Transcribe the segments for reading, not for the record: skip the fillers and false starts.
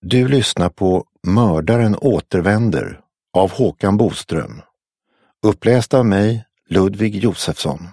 Du lyssnar på Mördaren återvänder av Håkan Boström. Uppläst av mig, Ludvig Josefsson.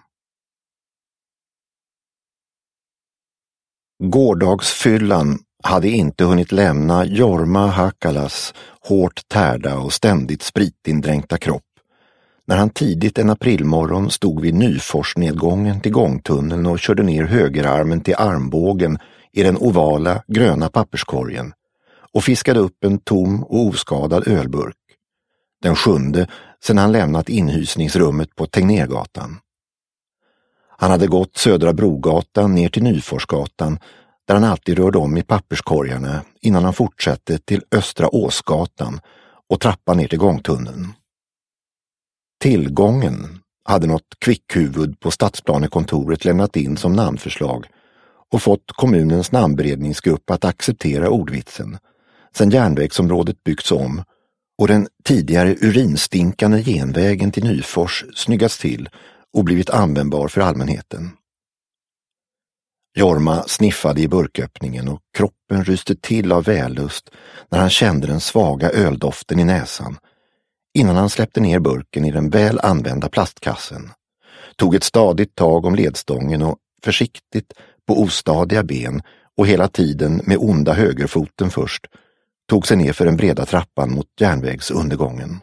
Gårdagsfyllan hade inte hunnit lämna Jorma Hakalas hårt tärda och ständigt spritindränkta kropp när han tidigt en aprilmorgon stod vid Nyforsnedgången till gångtunneln och körde ner högerarmen till armbågen i den ovala gröna papperskorgen och fiskade upp en tom och oskadad ölburk. Den 7:e sedan han lämnat inhysningsrummet på Tegnérgatan. Han hade gått Södra Brogatan ner till Nyforsgatan där han alltid rörde om i papperskorgarna innan han fortsatte till Östra Åsgatan och trappan ner till gångtunneln. Tillgången hade något kvickhuvud på stadsplanekontoret lämnat in som namnförslag och fått kommunens namnberedningsgrupp att acceptera ordvitsen sedan järnvägsområdet byggts om och den tidigare urinstinkande genvägen till Nyfors snyggats till och blivit användbar för allmänheten. Jorma sniffade i burköppningen och kroppen ryste till av vällust när han kände den svaga öldoften i näsan innan han släppte ner burken i den väl använda plastkassen, tog ett stadigt tag om ledstången och försiktigt på ostadiga ben och hela tiden med onda högerfoten först tog sig ner för den breda trappan mot järnvägsundergången.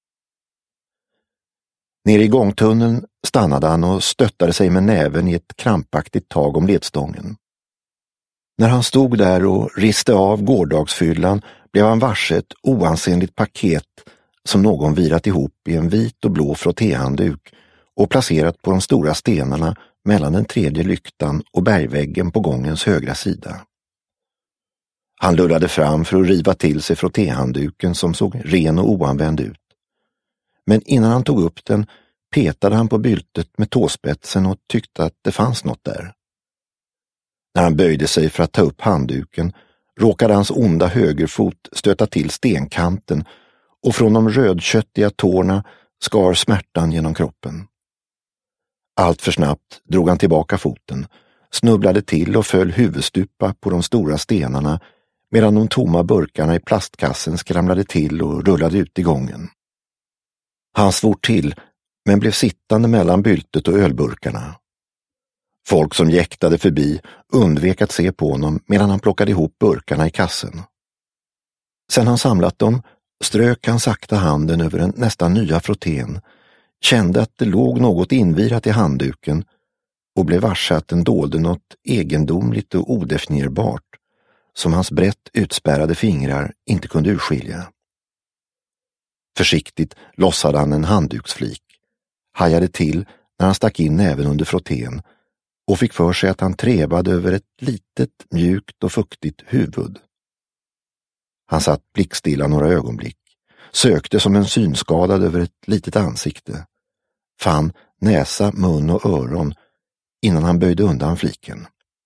Nere i gångtunneln stannade han och stöttade sig med näven i ett krampaktigt tag om ledstången. När han stod där och riste av gårdagsfyllan blev han varse ett oansenligt paket som någon virat ihop i en vit och blå frottéhandduk och placerat på de stora stenarna mellan den tredje lyktan och bergväggen på gångens högra sida. Han lullade fram för att riva till sig frottéhandduken som såg ren och oanvänd ut. Men innan han tog upp den petade han på byltet med tåspetsen och tyckte att det fanns något där. När han böjde sig för att ta upp handduken råkade hans onda högerfot stöta till stenkanten och från de rödköttiga tårna skar smärtan genom kroppen. Allt för snabbt drog han tillbaka foten, snubblade till och föll huvudstupa på de stora stenarna medan de tomma burkarna i plastkassen skramlade till och rullade ut i gången. Han svor till, men blev sittande mellan byltet och ölburkarna. Folk som jäktade förbi undvek att se på honom medan han plockade ihop burkarna i kassen. Sen han samlat dem strök han sakta handen över den nästan nya frottén, kände att det låg något invirat i handduken och blev varse att den dolde något egendomligt och odefinierbart som hans brett utspärrade fingrar inte kunde urskilja. Försiktigt lossade han en handduksflik, hajade till när han stack in näven under frottén och fick för sig att han trevade över ett litet, mjukt och fuktigt huvud. Han satt blickstilla några ögonblick, sökte som en synskadad över ett litet ansikte, fann näsa, mun och öron innan han böjde undan fliken.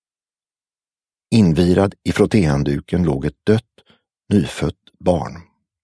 Invirad i frottéhandduken låg ett dött, nyfött barn.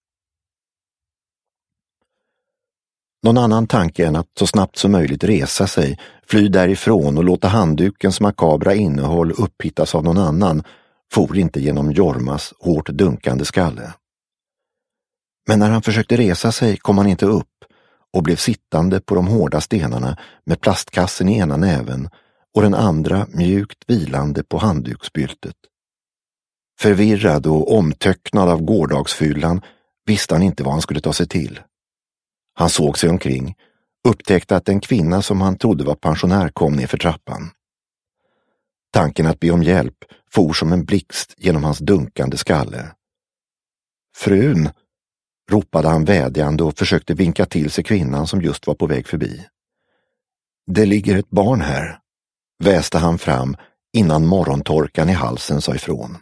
Någon annan tanke än att så snabbt som möjligt resa sig, fly därifrån och låta handdukens makabra innehåll upphittas av någon annan for inte genom Jormas hårt dunkande skalle. Men när han försökte resa sig kom han inte upp och blev sittande på de hårda stenarna med plastkassen i ena näven och den andra mjukt vilande på handduksbyltet. Förvirrad och omtöcknad av gårdagsfyllan visste han inte vad han skulle ta sig till. Han såg sig omkring, upptäckte att en kvinna som han trodde var pensionär kom ner för trappan. Tanken att be om hjälp for som en blixt genom hans dunkande skalle. Frun, ropade han vädjande och försökte vinka till sig kvinnan som just var på väg förbi. Det ligger ett barn här, väste han fram innan morgontorkan i halsen sa ifrån.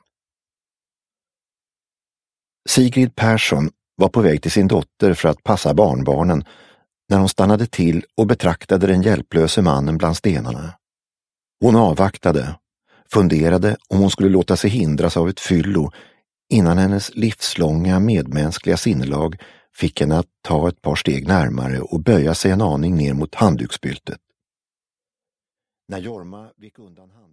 Sigrid Persson var på väg till sin dotter för att passa barnbarnen när hon stannade till och betraktade den hjälplöse mannen bland stenarna. Hon avvaktade, funderade om hon skulle låta sig hindras av ett fyllo innan hennes livslånga medmänskliga sinnelag fick henne att ta ett par steg närmare och böja sig en aning ner mot handduksbyltet. När Jorma vek undan